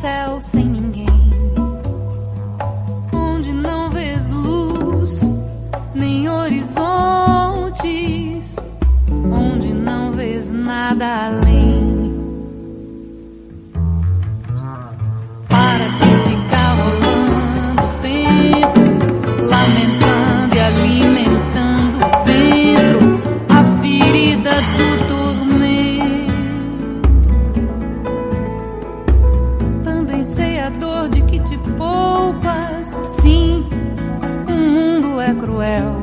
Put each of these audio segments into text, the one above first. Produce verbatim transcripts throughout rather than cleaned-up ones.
céu sem ninguém, onde não vês luz nem horizontes, onde não vês nada além. Para de ficar rolando o tempo, lamentando e alimentando dentro a ferida do tormento. Também sei a dor de que te poupas. Sim, o mundo é cruel,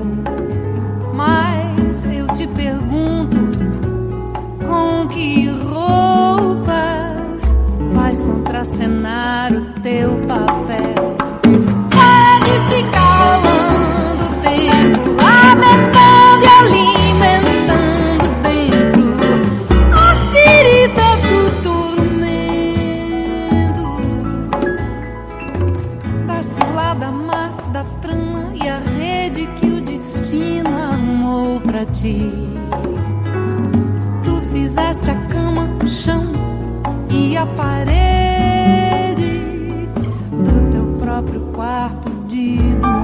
mas eu te pergunto, com que roupas vais contracenar o teu papel? Pode ficar rolando o tempo, lamentando e alimentando dentro a ferida do tormento, da cilada má da trama e a rede que o destino armou pra ti. Tu fizeste a cama, o chão e a parede do teu próprio quarto de dormir.